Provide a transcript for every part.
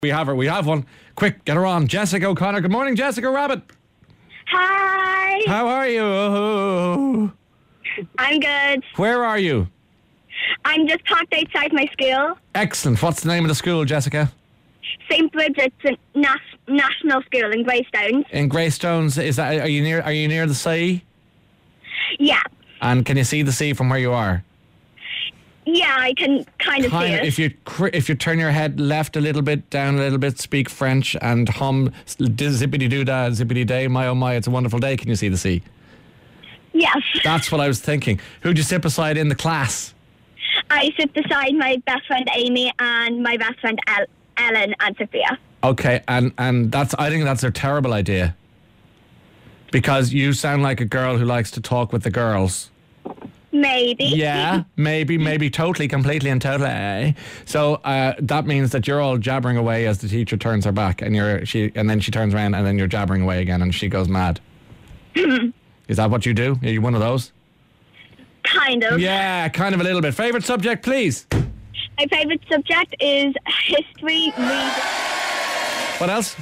We have her. We have one. Quick, get her on. Jessica O'Connor. Good morning, Jessica Rabbit. Hi. How are you? Oh. I'm good. Where are you? I'm just parked outside my school. Excellent. What's the name of the school, Jessica? St. Bridget's National School in Greystones. In Greystones. Is that? Are you near the sea? Yeah. And can you see the sea from where you are? Yeah, I can kind of see it. If you turn your head left a little bit, down a little bit, speak French and hum zippity doo dah, zippity day, my oh my, it's a wonderful day. Can you see the sea? Yes. That's what I was thinking. Who'd you sit beside in the class? I sit beside my best friend Amy and my best friend Ellen and Sophia. Okay, and I think that's a terrible idea. Because you sound like a girl who likes to talk with the girls. Maybe. Yeah, maybe totally, completely and totally. So that means that you're all jabbering away as the teacher turns her back and then she turns around and then you're jabbering away again and she goes mad. Is that what you do? Are you one of those? Kind of. Yeah, kind of a little bit. Favourite subject, please? My favourite subject is history, reading. What else?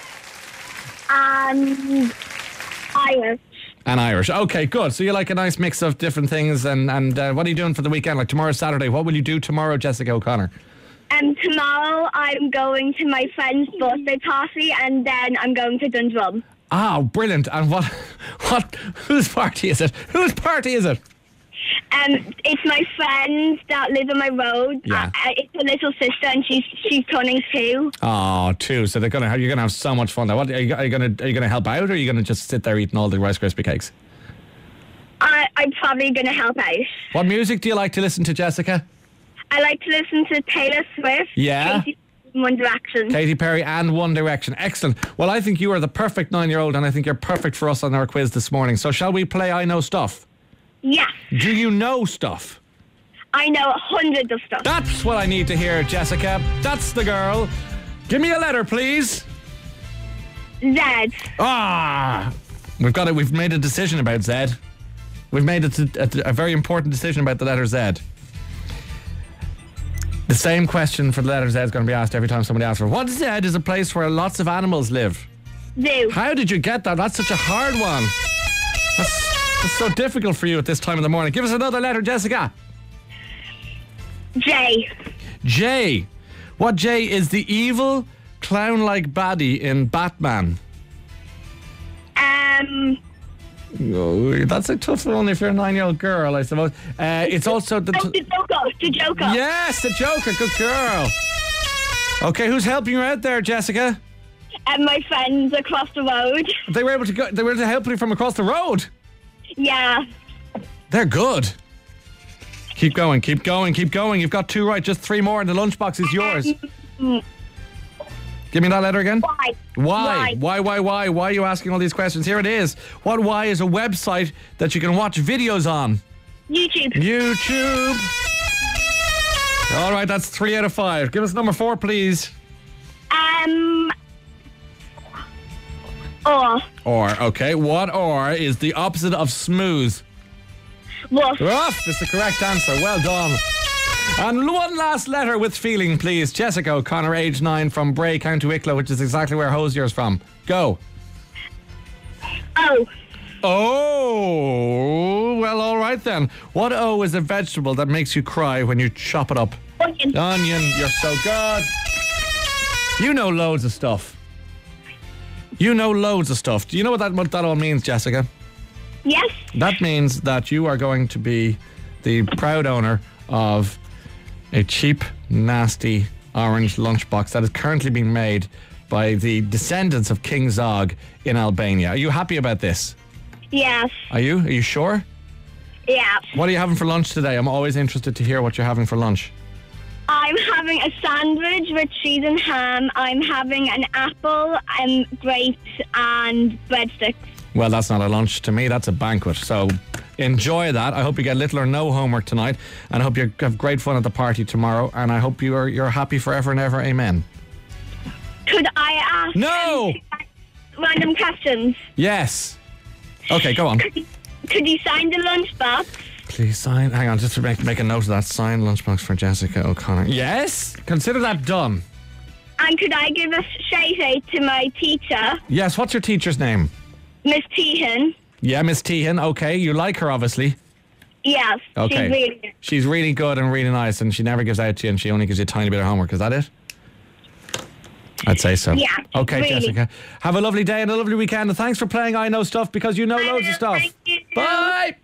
And Irish. And Irish. Okay, good. So you like a nice mix of different things. And what are you doing for the weekend? Like tomorrow's Saturday. What will you do tomorrow, Jessica O'Connor? Tomorrow I'm going to my friend's birthday party and then I'm going to Dundrum. Ah, brilliant. And whose party is it? Whose party is it? It's my friends that live on my road. Yeah. It's a little sister and she's turning 2. Oh, 2. So you're gonna have so much fun. Now, what are you gonna help out, or are you gonna just sit there eating all the Rice Krispie cakes? I'm probably gonna help out. What music do you like to listen to, Jessica? I like to listen to Taylor Swift. Yeah. Katy Perry, One Direction. Katy Perry and One Direction. Excellent. Well, I think you are the perfect 9-year-old, and I think you're perfect for us on our quiz this morning. So shall we play I Know Stuff? Yes. Do you know stuff? I know hundreds of stuff. That's what I need to hear, Jessica. That's the girl. Give me a letter, please. Z. Ah! We've made a decision about Z. We've made a very important decision about the letter Z. The same question for the letter Z is going to be asked every time somebody asks for it. What Z is a place where lots of animals live? Zoo. How did you get that? That's such a hard one. It's so difficult for you at this time of the morning. Give us another letter, Jessica. J. J. What J is the evil, clown-like baddie in Batman? Oh, that's a tough one if you're a 9-year-old girl, I suppose. It's also the Joker. Yes, the Joker. Good girl. Okay, who's helping you out there, Jessica? And my friends across the road. They were able to help you from across the road. Yeah. They're good. Keep going. You've got 2 right, just 3 more and the lunchbox is yours. Give me that letter again. Why? Why are you asking all these questions? Here it is. What Y is a website that you can watch videos on? YouTube. All right, that's 3 out of 5. Give us number 4, please. Or, okay. What or is the opposite of smooth? Rough. Rough is the correct answer. Well done. And one last letter with feeling, please. Jessica O'Connor, age 9, from Bray, County Wicklow, which is exactly where Hosier's from. Go. O. Oh, well, all right then. What O is a vegetable that makes you cry when you chop it up? Onion. You're so good. You know loads of stuff. Do you know what that all means, Jessica? Yes. That means that you are going to be the proud owner of a cheap, nasty orange lunchbox that is currently being made by the descendants of King Zog in Albania. Are you happy about this? Yes. Are you? Are you sure? Yeah. What are you having for lunch today? I'm always interested to hear what you're having for lunch. I'm having a sandwich with cheese and ham. I'm having an apple and grapes and breadsticks. Well, that's not a lunch to me. That's a banquet. So enjoy that. I hope you get little or no homework tonight, and I hope you have great fun at the party tomorrow. And I hope you're happy forever and ever. Amen. Could I ask? No. Random questions. Yes. Okay, go on. Could you sign the lunchbox? Please sign. Hang on, just to make a note of that. Sign lunchbox for Jessica O'Connor. Yes. Consider that done. And could I give a shout out to my teacher, Yes, what's your teacher's name? Miss Tehan? Yeah, Miss Tehan. Okay, you like her, obviously. Yes, Okay. she's really good. She's really good and really nice, and she never gives out to you, and she only gives you a tiny bit of homework. Is that it? I'd say so. Yeah, Okay, really. Jessica. Have a lovely day and a lovely weekend, and thanks for playing I Know Stuff, because you know loads of stuff. Thank you. Bye!